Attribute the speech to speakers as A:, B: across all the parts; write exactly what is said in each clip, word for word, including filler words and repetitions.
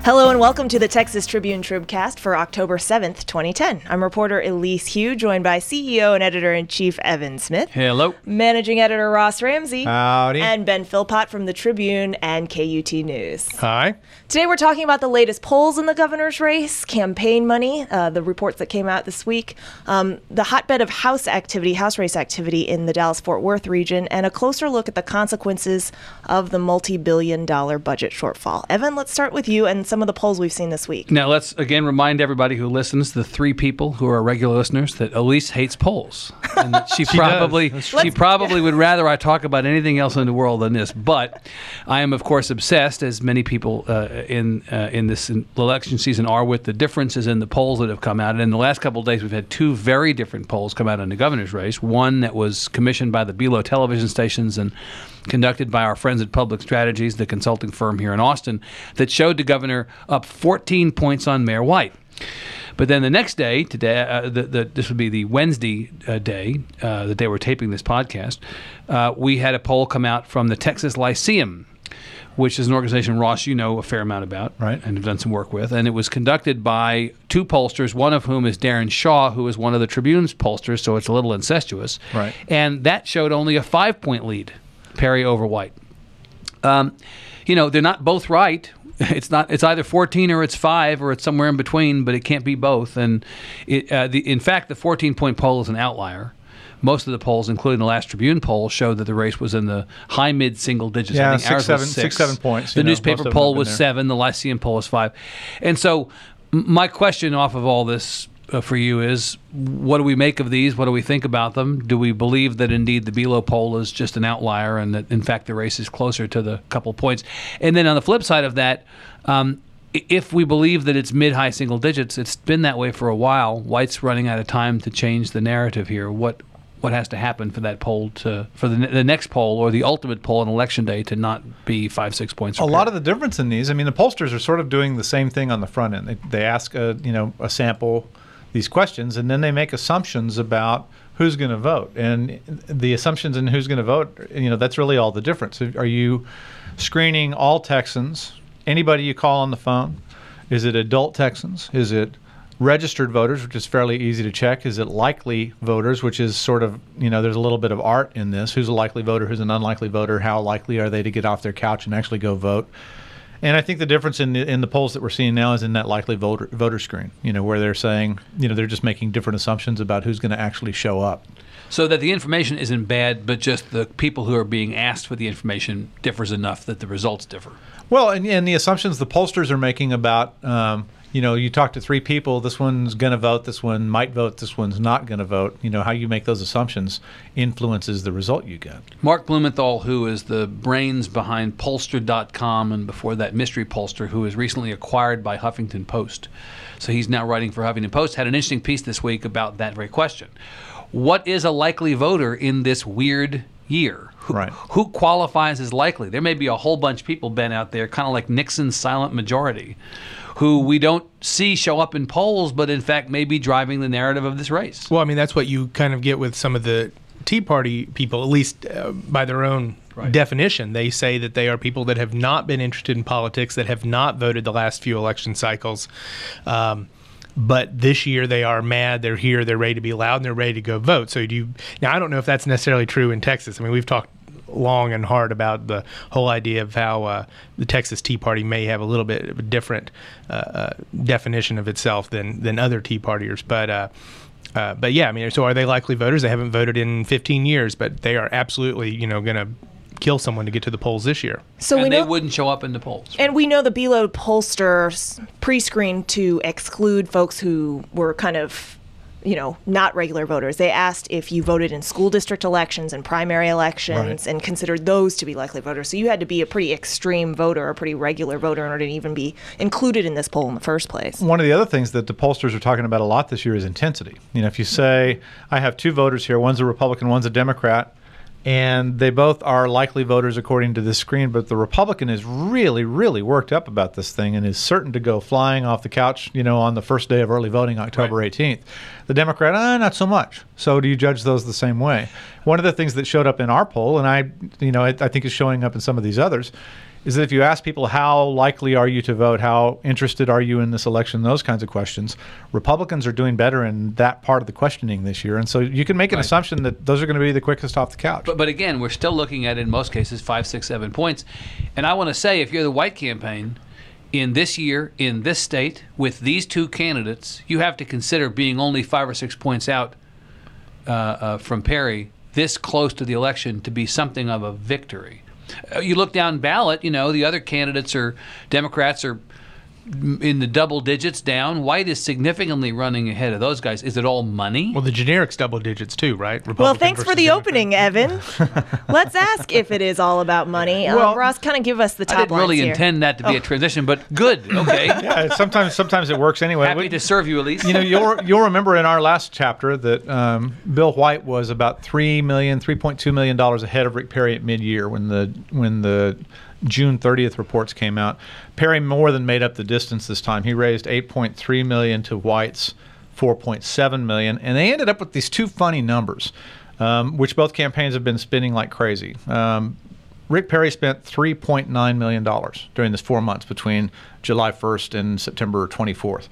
A: Hello and welcome to the Texas Tribune Tribcast for October seventh, twenty ten. I'm reporter Elise Hu, joined by C E O and Editor-in-Chief Evan Smith.
B: Hello.
A: Managing Editor Ross Ramsey.
C: Howdy.
A: And Ben Philpott from the Tribune and K U T News.
C: Hi.
A: Today we're talking about the latest polls in the governor's race, campaign money, uh, the reports that came out this week, um, the hotbed of House activity, House race activity in the Dallas-Fort Worth region, and a closer look at the consequences of the multi-billion dollar budget shortfall. Evan, let's start with you and some of the polls we've seen this week.
B: Now, let's again remind everybody who listens, the three people who are regular listeners, that Elise hates polls. And that she,
C: she
B: probably
C: she
B: she probably would rather I talk about anything else in the world than this. But I am, of course, obsessed, as many people uh, in uh, in this election season are, with the differences in the polls that have come out. And in the last couple of days, we've had two very different polls come out in the governor's race. One that was commissioned by the B L O television stations and conducted by our friends at Public Strategies, the consulting firm here in Austin, that showed the governor up fourteen points on Mayor White. But then the next day, today, uh, the, the, this would be the Wednesday uh, day uh, that they were taping this podcast, uh, we had a poll come out from the Texas Lyceum, which is an organization, Ross, you know a fair amount about,
C: right,
B: and have done some work with. And it was conducted by two pollsters, one of whom is Darren Shaw, who is one of the Tribune's pollsters, so it's a little incestuous.
C: Right.
B: And that showed only a five-point lead, Perry over White. Um, you know, they're not both right. It's not. It's either fourteen or it's five or it's somewhere in between, but it can't be both. And it, uh, the, in fact, the fourteen-point poll is an outlier. Most of the polls, including the last Tribune poll, showed that the race was in the high mid single digits.
C: Yeah,
B: I think
C: six,
B: ours
C: seven,
B: was six.
C: six, seven points.
B: The
C: you know,
B: newspaper
C: most of them
B: poll
C: have been
B: was
C: there.
B: seven. The Lyceum poll was five. And so, m- my question off of all this uh, for you is: what do we make of these? What do we think about them? Do we believe that indeed the B L O poll is just an outlier, and that in fact the race is closer to the couple points? And then on the flip side of that, um, if we believe that it's mid-high single digits, it's been that way for a while. White's running out of time to change the narrative here. What what has to happen for that poll to for the, the next poll or the ultimate poll on election day to not be five six points?
C: A lot of the difference in these, I mean, the pollsters are sort of doing the same thing on the front end. They, they ask a you know a sample these questions, and then they make assumptions about who's going to vote. And the assumptions in who's going to vote, you know, that's really all the difference. Are you screening all Texans? Anybody you call on the phone? Is it adult Texans? Is it registered voters, which is fairly easy to check? Is it likely voters, which is sort of, you know, there's a little bit of art in this. Who's a likely voter? Who's an unlikely voter? How likely are they to get off their couch and actually go vote? And I think the difference in the, in the polls that we're seeing now is in that likely voter voter screen, you know, where they're saying, you know, they're just making different assumptions about who's going to actually show up.
B: So that the information isn't bad, but just the people who are being asked for the information differs enough that the results differ.
C: Well, and, and the assumptions the pollsters are making about, um, you know, you talk to three people, this one's going to vote, this one might vote, this one's not going to vote. You know, how you make those assumptions influences the result you get.
B: Mark Blumenthal, who is the brains behind Pollster dot com, and before that Mystery Pollster, who was recently acquired by Huffington Post. So he's now writing for Huffington Post, had an interesting piece this week about that very question. What is a likely voter in this weird year? Who,
C: right.
B: who qualifies as likely? There may be a whole bunch of people, Ben, out there, kind of like Nixon's silent majority, who we don't see show up in polls, but in fact may be driving the narrative of this race.
D: Well, I mean, that's what you kind of get with some of the Tea Party people, at least uh, by their own right. definition. They say that they are people that have not been interested in politics, that have not voted the last few election cycles. Um, But this year they are mad, they're here, they're ready to be loud, and they're ready to go vote. So do you, now I don't know if that's necessarily true in Texas. I mean, we've talked long and hard about the whole idea of how uh, the Texas Tea Party may have a little bit of a different uh, uh, definition of itself than than other Tea Partiers. But uh, uh, but yeah, I mean, so are they likely voters? They haven't voted in fifteen years, but they are absolutely, you know, going to kill someone to get to the polls this year.
A: So
B: and
A: we know,
B: they wouldn't show up in the polls.
A: And we know the B L O pollsters pre-screened to exclude folks who were kind of, you know, not regular voters. They asked if you voted in school district elections and primary elections
C: right.
A: and considered those to be likely voters. So you had to be a pretty extreme voter, a pretty regular voter in order to even be included in this poll in the first place.
C: One of the other things that the pollsters are talking about a lot this year is intensity. You know, if you say, I have two voters here, one's a Republican, one's a Democrat, and they both are likely voters according to this screen, but the Republican is really, really worked up about this thing and is certain to go flying off the couch, you know, on the first day of early voting, October eighteenth. The Democrat, ah, not so much. So do you judge those the same way? One of the things that showed up in our poll, and I, you know, I, I think is showing up in some of these others, is that if you ask people how likely are you to vote, how interested are you in this election, those kinds of questions, Republicans are doing better in that part of the questioning this year. And so you can make an
B: Right.
C: assumption that those are going to be the quickest off the couch.
B: But, but again, we're still looking at, in most cases, five, six, seven points. And I want to say, if you're the White campaign, in this year, in this state, with these two candidates, you have to consider being only five or six points out uh, uh, from Perry this close to the election to be something of a victory. Uh, you look down ballot, you know, the other candidates are, Democrats are in the double digits down. White is significantly running ahead of those guys. Is it all money?
D: Well, the generics double digits too, right? Republican
A: Well, thanks for
D: versus
A: the
D: Democrat.
A: opening, Evan. Let's ask if it is all about money.
C: Well,
A: uh, Ross, kind of give us the top
B: I didn't really
A: lines here.
B: intend that to be a transition, but good. Okay.
C: yeah, sometimes sometimes it works anyway.
B: Happy
C: We-
B: to serve you, Elise.
C: You know, you'll you'll remember in our last chapter that um, Bill White was about three million, three point two million dollars ahead of Rick Perry at mid-year when the when the June thirtieth reports came out. Perry more than made up the distance this time. He raised eight point three million dollars to White's four point seven million dollars, and they ended up with these two funny numbers, um, which both campaigns have been spinning like crazy. Um, Rick Perry spent three point nine million dollars during this four months between July first and September twenty-fourth.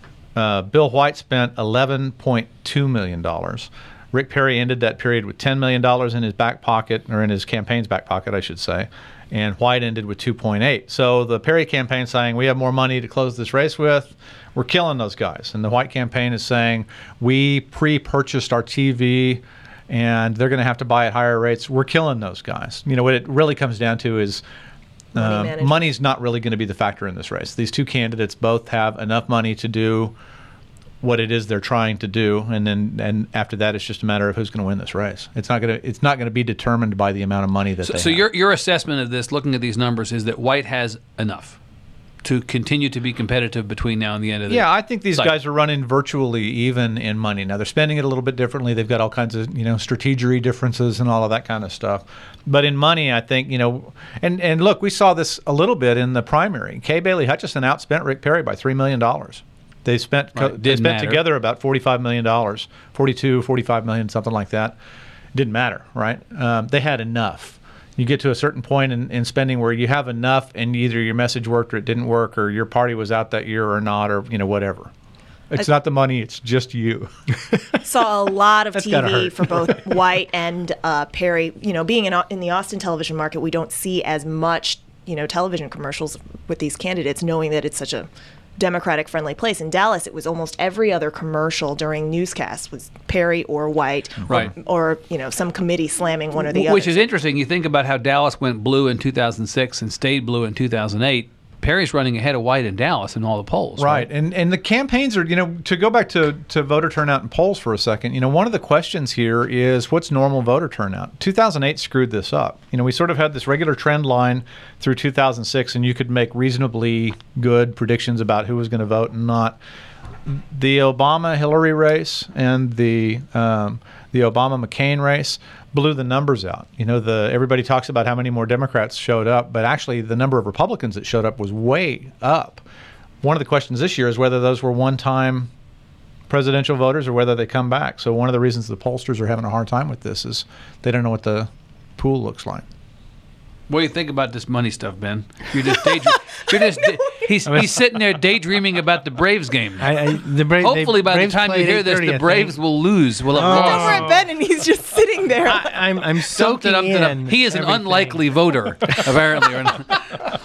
C: Uh, Bill White spent eleven point two million dollars. Rick Perry ended that period with ten million dollars in his back pocket, or in his campaign's back pocket, I should say, and White ended with two point eight. So the Perry campaign saying, we have more money to close this race with, we're killing those guys. And the White campaign is saying, we pre-purchased our T V, and they're going to have to buy at higher rates. We're killing those guys. You know, what it really comes down to is
A: Money
C: um,
A: management.
C: money's not really going to be the factor in this race. These two candidates both have enough money to do what it is they're trying to do, and then and after that, it's just a matter of who's going to win this race. It's not going to it's not going to be determined by the amount of money that
B: So,
C: they
B: so
C: have.
B: your your assessment of this, looking at these numbers, is that White has enough to continue to be competitive between now and the end of the
C: Yeah, I think these
B: cycle.
C: guys are running virtually even in money. Now they're spending it a little bit differently. They've got all kinds of, you know, strategery differences and all of that kind of stuff. But in money, I think, you know, and and look, we saw this a little bit in the primary. Kay Bailey Hutchison outspent Rick Perry by three million dollars. They spent
B: Right,
C: they
B: didn't
C: spent
B: matter.
C: together about forty-five million dollars, forty-two, forty-five million, something like that. Didn't matter, right? Um, they had enough. You get to a certain point in, in spending where you have enough, and either your message worked or it didn't work, or your party was out that year or not, or you know whatever. It's not the money; it's just you.
A: Saw a lot of
C: That's
A: T
C: gotta
A: V
C: hurt.
A: for both White and uh, Perry. You know, being in, in the Austin television market, we don't see as much, you know, television commercials with these candidates, knowing that it's such a Democratic-friendly place. In Dallas, it was almost every other commercial during newscasts was Perry or White,
B: Right.
A: or, or you know, some committee slamming one or the
B: Which
A: other.
B: is interesting. You think about how Dallas went blue in two thousand six and stayed blue in two thousand eight. Perry's running ahead of White in Dallas in all the polls.
C: Right, and and the campaigns are, you know, to go back to, to voter turnout in polls for a second, you know, one of the questions here is what's normal voter turnout? two thousand eight screwed this up. You know, we sort of had this regular trend line through two thousand six, and you could make reasonably good predictions about who was going to vote and not. The Obama-Hillary race and the um, the Obama-McCain race blew the numbers out. You know, the everybody talks about how many more Democrats showed up, but actually the number of Republicans that showed up was way up. One of the questions this year is whether those were one-time presidential voters or whether they come back. So one of the reasons the pollsters are having a hard time with this is they don't know what the pool looks like.
B: What do you think about this money stuff, Ben? You're just daydream- you're just da- he's he's sitting there daydreaming about the Braves game.
E: I, I, the Bra-
B: Hopefully,
E: they,
B: by the
E: Braves
B: time you
E: play at
B: hear this,
E: eight thirty,
B: the
E: I
B: Braves
E: think.
B: will lose. Will have
E: Oh.
B: lost.
A: Over at Ben, and he's just sitting there.
E: I, I'm I'm
B: Dumped it
E: soaking
B: up to the-
E: in.
B: he is an
E: everything.
B: unlikely voter, apparently. or not.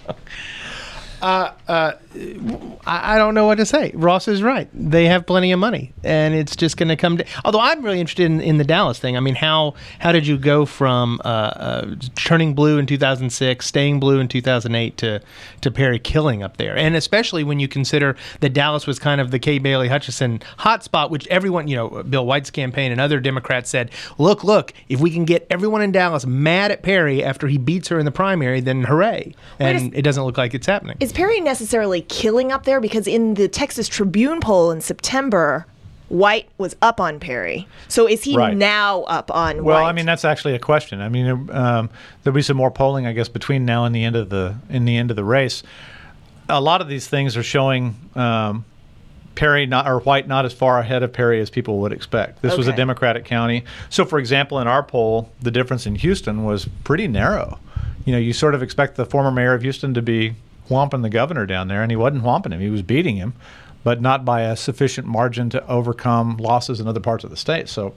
E: I, I don't know what to say. Ross is right. They have plenty of money, and it's just going to come. To, although I'm really interested in, in the Dallas thing. I mean, how how did you go from uh, uh, turning blue in two thousand six, staying blue in two thousand eight, to to Perry killing up there? And especially when you consider that Dallas was kind of the Kay Bailey Hutchison hotspot, which everyone, you know, Bill White's campaign and other Democrats said, look, look, if we can get everyone in Dallas mad at Perry after he beats her in the primary, then hooray! And
A: a-
E: it doesn't look like it's happening.
A: Is Perry necessarily killing up there? Because in the Texas Tribune poll in September, White was up on Perry. So is he
C: Right.
A: now up on
C: Well,
A: White?
C: I mean that's actually a question. I mean, um, there'll be some more polling, I guess, between now and the end of the in the end of the race. A lot of these things are showing um, Perry not or White not as far ahead of Perry as people would expect. This was a
A: Okay.
C: Democratic county, so for example, in our poll, the difference in Houston was pretty narrow. you know, you sort of expect the former mayor of Houston to be whomping the governor down there, and he wasn't whomping him. He was beating him, but not by a sufficient margin to overcome losses in other parts of the state. So,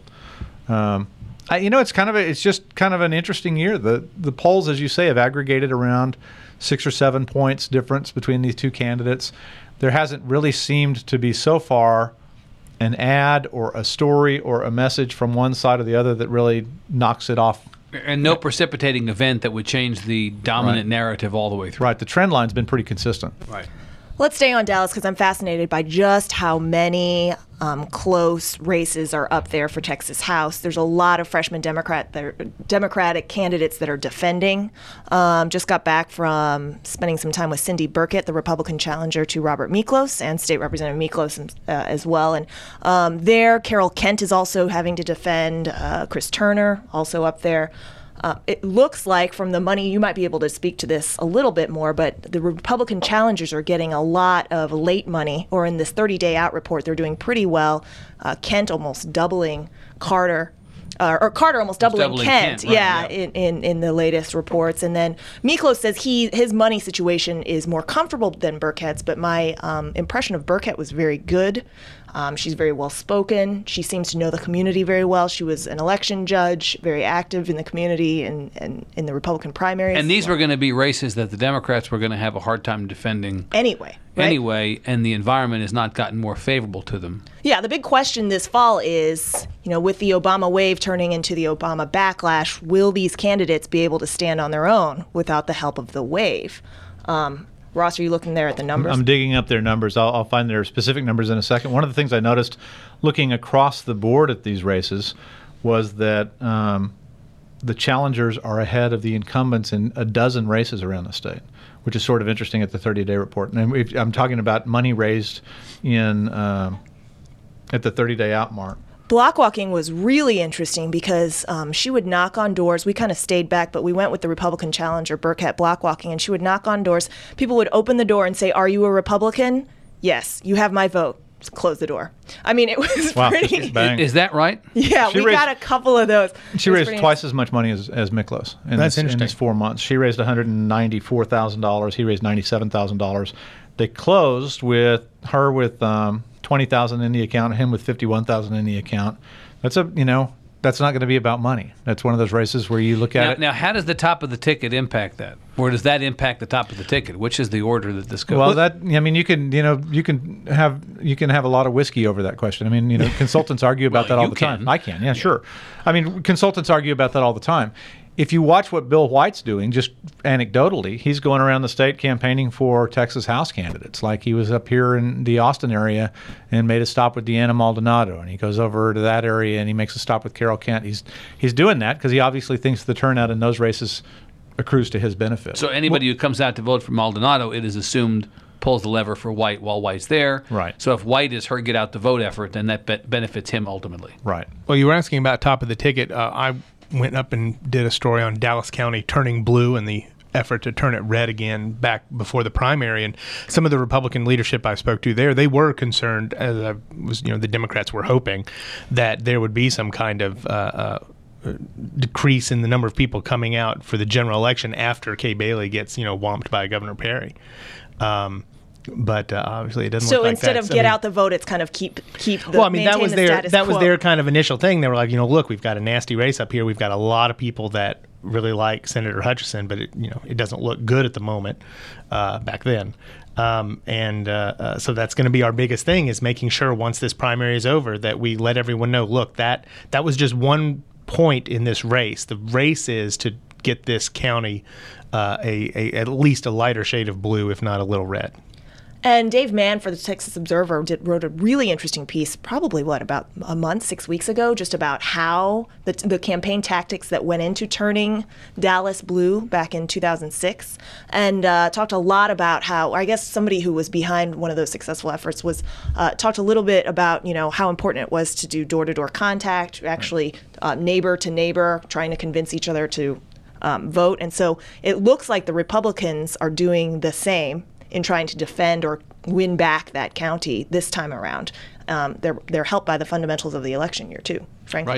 C: um, I, you know, it's kind of a, it's just kind of an interesting year. The the polls, as you say, have aggregated around six or seven points difference between these two candidates. There hasn't really seemed to be so far an ad or a story or a message from one side or the other that really knocks it off.
B: And no precipitating event that would change the dominant
C: Right.
B: narrative all the way through.
C: Right. The trend line's been pretty consistent.
B: Right.
A: Let's stay on Dallas because I'm fascinated by just how many um, close races are up there for Texas House. There's a lot of freshman Democrat that are, Democratic candidates that are defending. Um, just got back from spending some time with Cindy Burkett, the Republican challenger to Robert Miklos, and State Representative Miklos uh, as well. And um, there, Carol Kent is also having to defend. Uh, Chris Turner also up there. Uh, it looks like from the money, you might be able to speak to this a little bit more, but the Republican challengers are getting a lot of late money, or in this thirty-day out report, they're doing pretty well. Uh, Kent almost doubling Carter. Uh, or Carter almost doubling,
B: doubling
A: Kent,
B: Kent, right,
A: yeah,
B: yeah.
A: In, in, in the latest reports. And then Miklos says he his money situation is more comfortable than Burkett's, but my um, impression of Burkett was very good. Um, she's very well spoken. She seems to know the community very well. She was an election judge, very active in the community and, and in the Republican primaries.
B: And these were going to be races that the Democrats were going to have a hard time defending
A: anyway. Right?
B: anyway, and the environment has not gotten more favorable to them.
A: Yeah, the big question this fall is, you know, with the Obama wave turning into the Obama backlash, will these candidates be able to stand on their own without the help of the wave? Um, Ross, are you looking there at the numbers?
C: I'm digging up their numbers. I'll, I'll find their specific numbers in a second. One of the things I noticed looking across the board at these races was that um, the challengers are ahead of the incumbents in a dozen races around the state, which is sort of interesting at the thirty-day report. And if, I'm talking about money raised in um, at the thirty-day out mark.
A: Block walking was really interesting because um, she would knock on doors. We kind of stayed back, but we went with the Republican challenger, Burkett, block walking, and she would knock on doors. People would open the door and say, "Are you a Republican?" "Yes, you have my vote." Just close the door. I mean, it was
C: Wow,
A: pretty.
C: bang.
B: Is that right?
A: Yeah,
C: She
A: we
C: raised-
A: got a couple of those.
C: She
A: It was
C: raised
A: pretty
C: twice as much money as, as Miklos in,
E: That's
C: this, in
E: interesting.
C: his four months. She raised one hundred ninety-four thousand dollars. He raised ninety-seven thousand dollars. They closed with her with um, twenty thousand dollars in the account, him with fifty-one thousand dollars in the account. That's a, you know, that's not going to be about money. That's one of those races where you look at
B: Now,
C: it.
B: now, how does the top of the ticket impact that? Or does that impact the top of the ticket? Which is the order that this goes?
C: Well, that I mean, you can you know you can have you can have a lot of whiskey over that question. I mean, you know, consultants argue about
B: Well,
C: that all
B: you
C: the
B: can.
C: time. I can, yeah, sure. I mean, consultants argue about that all the time. If you watch what Bill White's doing, just anecdotally, he's going around the state campaigning for Texas House candidates. Like he was up here in the Austin area and made a stop with Deanna Maldonado, and he goes over to that area and he makes a stop with Carol Kent. He's he's doing that because he obviously thinks the turnout in those races accrues to his benefit.
B: so anybody who comes out to vote for Maldonado, it is assumed pulls the lever for White while White's there.
C: Right.
B: So if White is her get out the vote effort, then that be- benefits him ultimately.
C: Right.
D: Well, you were asking about top of the ticket. Uh, I went up and did a story on Dallas County turning blue and the effort to turn it red again back before the primary. And some of the Republican leadership I spoke to there, they were concerned, as I was, you know, the Democrats were hoping that there would be some kind of uh, uh, decrease in the number of people coming out for the general election after Kay Bailey gets, you know, whomped by Governor Perry. Um, But uh, obviously, it doesn't.
A: So
D: look like
A: instead
D: that.
A: of
D: So,
A: get
D: I mean,
A: out the vote, it's kind of keep keep the.
D: well, I mean, that
A: maintain
D: was
A: the
D: their
A: status
D: that was
A: quo.
D: their kind of initial thing. They were like, you know, look, we've got a nasty race up here. We've got a lot of people that really like Senator Hutchison, but it, you know, it doesn't look good at the moment. Uh, back then, um, and uh, uh, so that's going to be our biggest thing is making sure once this primary is over that we let everyone know. Look, that that was just one point in this race. The race is to get this county uh, a, a at least a lighter shade of blue, if not a little red.
A: And Dave Mann for the Texas Observer did, wrote a really interesting piece, probably what, about a month, six weeks ago, just about how the, the campaign tactics that went into turning Dallas blue back in two thousand six, and uh, talked a lot about how, I guess somebody who was behind one of those successful efforts was, uh, talked a little bit about, you know, how important it was to do door-to-door contact, actually uh, neighbor to neighbor, trying to convince each other to um, vote. And so it looks like the Republicans are doing the same in trying to defend or win back that county this time around. Um, they're they're helped by the fundamentals of the election year too, frankly.
B: Right.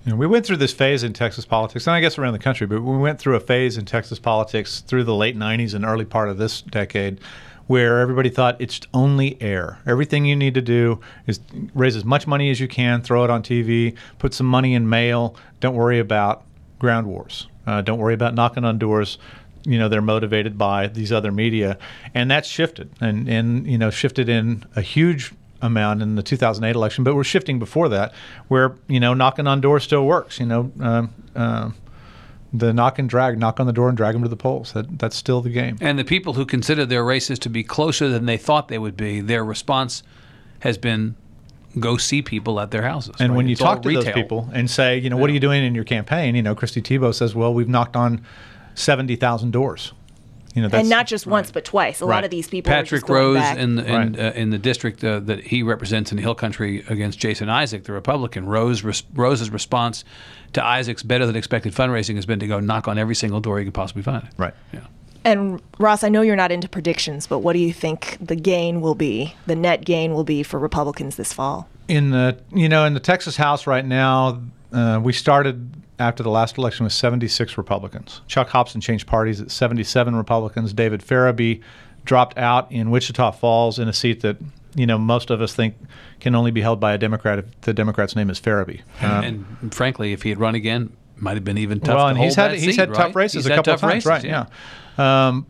C: You know, we went through this phase in Texas politics, and I guess around the country, but we went through a phase in Texas politics through the late nineties and early part of this decade where everybody thought it's only air. Everything you need to do is raise as much money as you can, throw it on T V, put some money in mail, don't worry about ground wars. Uh, don't worry about knocking on doors. You know, they're motivated by these other media. And that's shifted, and, and you know, shifted in a huge amount in the two thousand eight election, but we're shifting before that, where you know knocking on doors still works. You know, um, uh, the knock and drag, knock on the door and drag them to the polls. That that's still the game.
B: And the people who consider their races to be closer than they thought they would be, their response has been go see people at their houses.
C: And
B: right?
C: when you
B: It's
C: talk
B: all
C: to
B: retail.
C: those people and say, you know, what are you doing in your campaign? You know, Christy Tebow says, well, we've knocked on seventy thousand doors. You know, that's,
A: and not just once, but twice. A
C: Right.
A: lot of these people
B: Patrick
A: are just going
B: Rose
A: back.
B: in the, in,
C: Right.
B: uh, in the district uh, that he represents in Hill Country against Jason Isaac, the Republican. Rose res- Rose's response to Isaac's better than expected fundraising has been to go knock on every single door you could possibly find.
C: Right.
B: Yeah.
A: And Ross, I know you're not into predictions, but what do you think the gain will be, the net gain will be for Republicans this fall?
C: In the you know in the Texas House right now, uh, we started after the last election with seventy-six Republicans. Chuck Hobson changed parties at seventy-seven Republicans. David Farabee dropped out in Wichita Falls in a seat that you know most of us think can only be held by a Democrat if the Democrat's name is Farabee. Um,
B: And frankly, if he had run again, might have been even tough
C: well,
B: to
C: and
B: hold
C: he's had
B: that
C: he's
B: seat,
C: had
B: right?
C: tough races
B: He's
C: a
B: had
C: couple of
B: tough
C: times,
B: races,
C: right? Yeah. Um,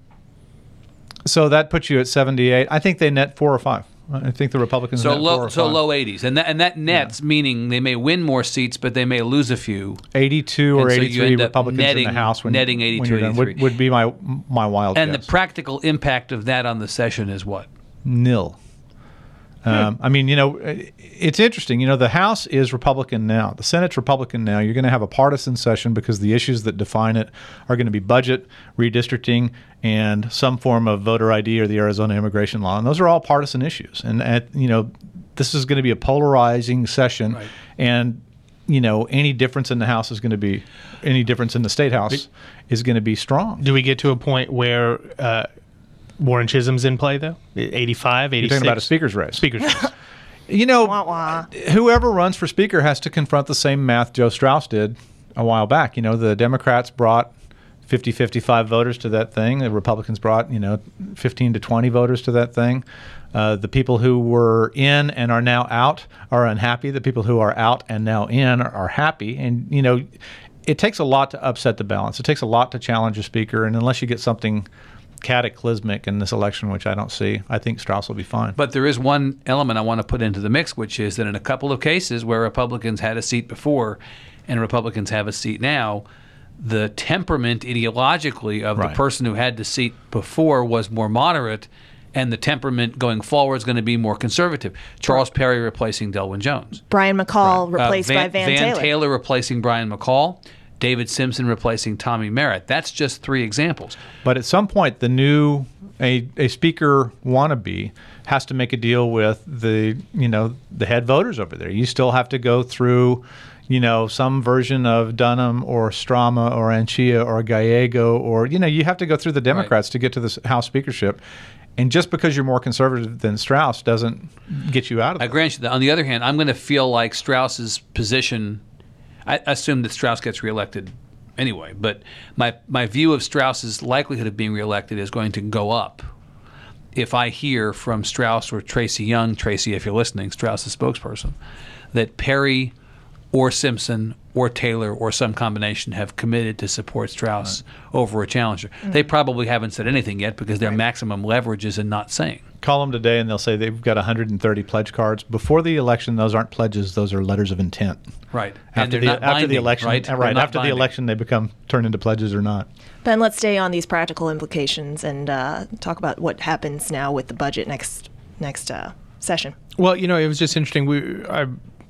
C: so that puts you at seventy-eight. I think they net four or five. I think the Republicans
B: So
C: net four
B: low,
C: or
B: so
C: five.
B: low eighties, and that and that nets meaning they may win more seats, but they may lose a few.
C: eighty-two or
B: And so you
C: eighty-three
B: end up
C: Republicans
B: netting-
C: in the House when,
B: netting
C: when
B: eighty-two,
C: you're done would,
B: eighty-three.
C: would be my my wild
B: And
C: guess.
B: the practical impact of that on the session is what?
C: Nil. Um, I mean, you know, it's interesting. You know, the House is Republican now. The Senate's Republican now. You're going to have a partisan session because the issues that define it are going to be budget, redistricting, and some form of voter I D or the Arizona immigration law. And those are all partisan issues. And, at, you know, this is going to be a polarizing session.
B: Right.
C: And, you know, any difference in the House is going to be, any difference in the State House is going to be strong.
E: Do we get to a point where uh, Warren Chisholm's in play, though? eighty-five,
C: You're
E: eighty-six?
C: talking about a speaker's race.
E: Speaker's race.
C: You know,
A: Wah, wah.
C: whoever runs for speaker has to confront the same math Joe Strauss did a while back. You know, the Democrats brought fifty, fifty-five voters to that thing. The Republicans brought, you know, fifteen to twenty voters to that thing. Uh, the people who were in and are now out are unhappy. The people who are out and now in are, are happy. And, you know, it takes a lot to upset the balance. It takes a lot to challenge a speaker. And unless you get something cataclysmic in this election, which I don't see, I think Strauss will be fine.
B: But there is one element I want to put into the mix, which is that in a couple of cases where Republicans had a seat before and Republicans have a seat now, the temperament ideologically of
C: Right.
B: the person who had the seat before was more moderate, and the temperament going forward is going to be more conservative. Charles Perry replacing Delwyn Jones.
A: Brian McCall
B: Uh,
A: replaced by Van, Taylor.
B: replacing Brian McCall. David Simpson replacing Tommy Merritt. That's just three examples.
C: But at some point, the new a, a speaker wannabe has to make a deal with the you know the head voters over there. You still have to go through you know some version of Dunham or Strama or Anchia or Gallego or you know you have to go through the Democrats to get to this House speakership. And just because you're more conservative than Strauss doesn't get you out of
B: I
C: it.
B: grant you that. On the other hand, I'm going to feel like Strauss's position. I assume that Strauss gets reelected anyway, but my my view of Strauss's likelihood of being reelected is going to go up if I hear from Strauss or Tracy Young, Tracy, if you're listening, Strauss's spokesperson, that Perry or Simpson or Taylor or some combination have committed to support Strauss right. over a challenger. Mm-hmm. They probably haven't said anything yet because their right. maximum leverage is in not saying.
C: Call them today and they'll say they've got one hundred thirty pledge cards. Before the election, those aren't pledges; those are letters of intent.
B: Right.
C: After
B: and they're
C: the
B: not
C: after
B: binding,
C: the election,
B: right?
C: right after
B: binding.
C: the election, they become turned into pledges or not.
A: Ben, let's stay on these practical implications and uh, talk about what happens now with the budget next next uh, session.
D: Well, you know, it was just interesting. We I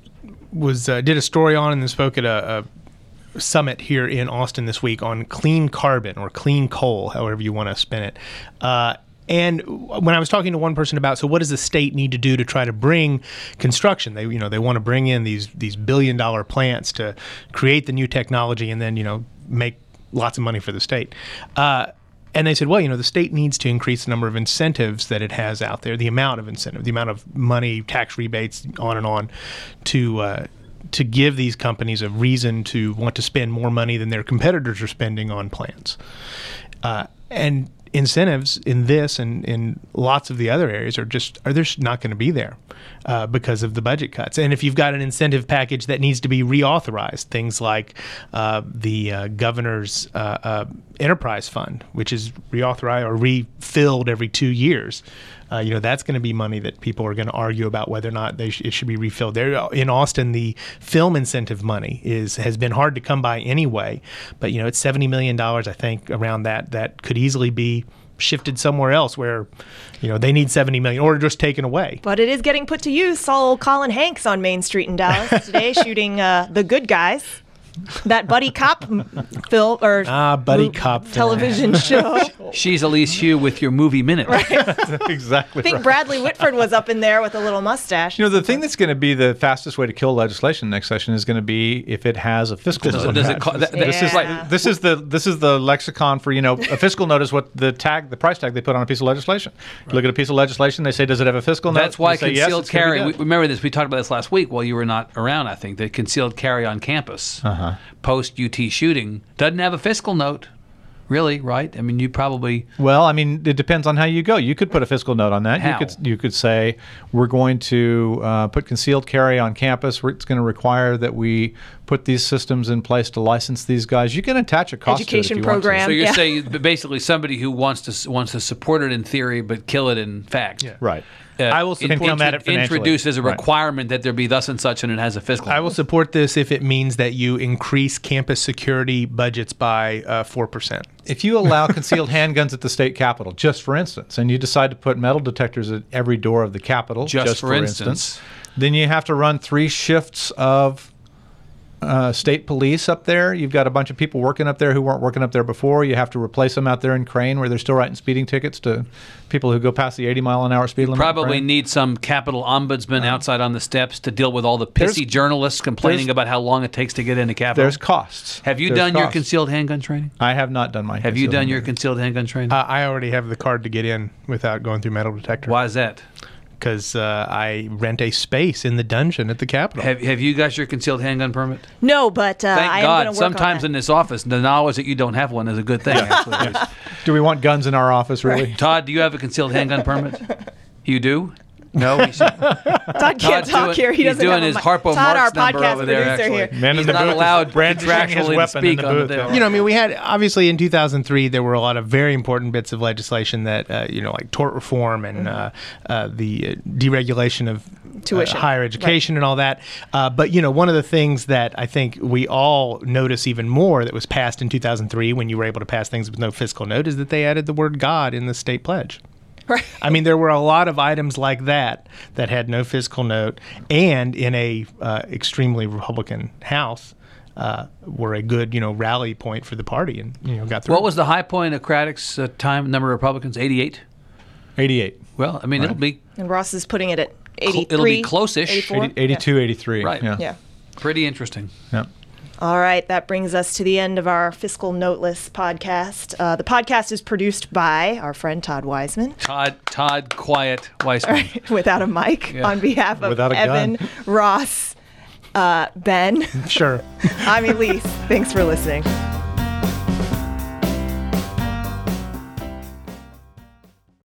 D: was uh, did a story on and then spoke at a, a summit here in Austin this week on clean carbon or clean coal, however you want to spin it. Uh, And when I was talking to one person about, so what does the state need to do to try to bring construction? They, you know, they want to bring in these these billion dollar plants to create the new technology and then, you know, make lots of money for the state. Uh, and they said, well, you know, the state needs to increase the number of incentives that it has out there, the amount of incentive, the amount of money, tax rebates, on and on, to uh, to give these companies a reason to want to spend more money than their competitors are spending on plans. Uh, and incentives in this and in lots of the other areas are just are just not going to be there uh, because of the budget cuts. And if you've got an incentive package that needs to be reauthorized, things like uh, the uh, governor's uh, uh, enterprise fund, which is reauthorized or refilled every two years. Uh, you know, that's going to be money that people are going to argue about whether or not they sh- it should be refilled. There in Austin, the film incentive money is has been hard to come by anyway, but you know, it's seventy million dollars, I think, around that that could easily be shifted somewhere else where, you know, they need seventy million dollars or just taken away.
A: But it is getting put to use. Saw old Colin Hanks on Main Street in Dallas today shooting uh, The Good Guys. That buddy cop film or
D: ah, buddy cop
A: television show.
B: She's Elise Hugh with your movie minute.
A: Right.
C: Exactly.
A: I think
C: right.
A: Bradley Whitford was up in there with a little mustache.
C: You know, the thing that's going to be the fastest way to kill legislation next session is going to be if it has a fiscal
B: Does,
C: note.
B: does it call, that,
C: This is
A: Yeah.
C: like this is the this is the lexicon for, you know, a fiscal note is what the tag the price tag they put on a piece of legislation. You look at a piece of legislation, they say, does it have a fiscal note?
B: That's why
C: You say, yes,
B: concealed
C: it's gonna be
B: carry. We,
C: good.
B: remember this? We talked about this last week while you were not around. I think that concealed carry on campus,
C: Uh-huh.
B: post U T shooting, doesn't have a fiscal note. Really, right? I mean, you probably
C: Well, I mean, it depends on how you go. You could put a fiscal note on that.
B: How?
C: You could you could say we're going to uh, put concealed carry on campus. We're, it's going to require that we put these systems in place to license these guys. You can attach a cost
A: Education
C: to it if you want to.
A: program.
B: so you're
A: Yeah.
B: saying basically somebody who wants to wants to support it in theory but kill it in fact.
D: Yeah.
C: Right.
B: Uh,
D: I will
B: in-
D: support
C: come at it financially.
B: introduce as a
C: Right.
B: requirement that there be thus and such, and it has a fiscal.
D: I will support this if it means that you increase campus security budgets by uh, four percent.
C: If you allow concealed handguns at the state capitol, just for instance, and you decide to put metal detectors at every door of the capitol,
B: Just for instance.
C: then you have to run three shifts of uh, state police up there. You've got a bunch of people working up there who weren't working up there before. You have to replace them out there in Crane, where they're still writing speeding tickets to people who go past the eighty mile an hour speed limit. in
B: Probably
C: Crane.
B: need some Capitol ombudsman outside on the steps to deal with all the
C: There's-
B: pissy journalists complaining
C: there's-
B: about how long it takes to get into Capitol.
C: There's costs.
B: Have you
C: There's
B: done your
C: costs.
B: concealed handgun training?
C: I have not done my.
B: Have you
C: concealed
B: done your
C: handgun.
B: concealed handgun training?
D: Uh, I already have the card to get in without going through metal detector.
B: Why is that?
D: Because uh, I rent a space in the dungeon at the Capitol.
B: Have Have you got your concealed handgun permit?
A: No, but uh,
B: Thank
A: I am
B: God.
A: going to work
B: Sometimes
A: on
B: in
A: that.
B: this office, the knowledge that you don't have one is a good thing. Actually,
C: Do we want guns in our office? Really?
B: Todd, do you have a concealed handgun permit? You do? No, he should.
A: Todd can't
B: Todd's
A: talk
B: doing,
A: here. He
B: he's
A: doesn't
B: doing
A: have a
B: his
A: mic.
B: Harpo
A: Todd,
B: Marx
A: our
B: number
A: podcast
B: over there.
A: producer
B: Actually,
A: here.
C: Man in
B: he's
C: the
B: not
C: booth,
B: allowed
C: brandishing his
B: contractually to
C: weapon in
B: speak
C: the
B: on the
C: booth,
B: deal.
C: yeah.
D: You know, I mean, we had obviously in two thousand three there were a lot of very important bits of legislation that uh, you know, like tort reform and uh, uh, the uh, deregulation of
A: Tuition.
D: uh, higher education and all that. Uh, but you know, one of the things that I think we all notice even more that was passed in two thousand three when you were able to pass things with no fiscal note is that they added the word God in the state pledge.
A: Right.
D: I mean, there were a lot of items like that that had no fiscal note, and in a uh, extremely Republican House, uh, were a good, you know, rally point for the party, and you know, got through.
B: What was the high point of Craddock's uh, time? Number of Republicans, eighty-eight.
C: eighty-eight.
B: Well, I mean, it'll be
A: And Ross is putting it at eighty-three.
B: it'll be close-ish.
A: eighty-four?
C: eighty, eighty-two, eighty-three.
B: Right.
C: Yeah.
A: Yeah.
B: pretty interesting.
C: Yeah.
A: All right, that brings us to the end of our Fiscal Noteless podcast. Uh, the podcast is produced by our friend Todd Wiseman,
B: Todd, Todd, quiet, Weissman.
A: without a mic,
B: Yeah.
A: on behalf of
C: Without a
A: Evan,
C: gun.
A: Ross, uh, Ben.
D: Sure.
A: I'm Elise. Thanks for listening.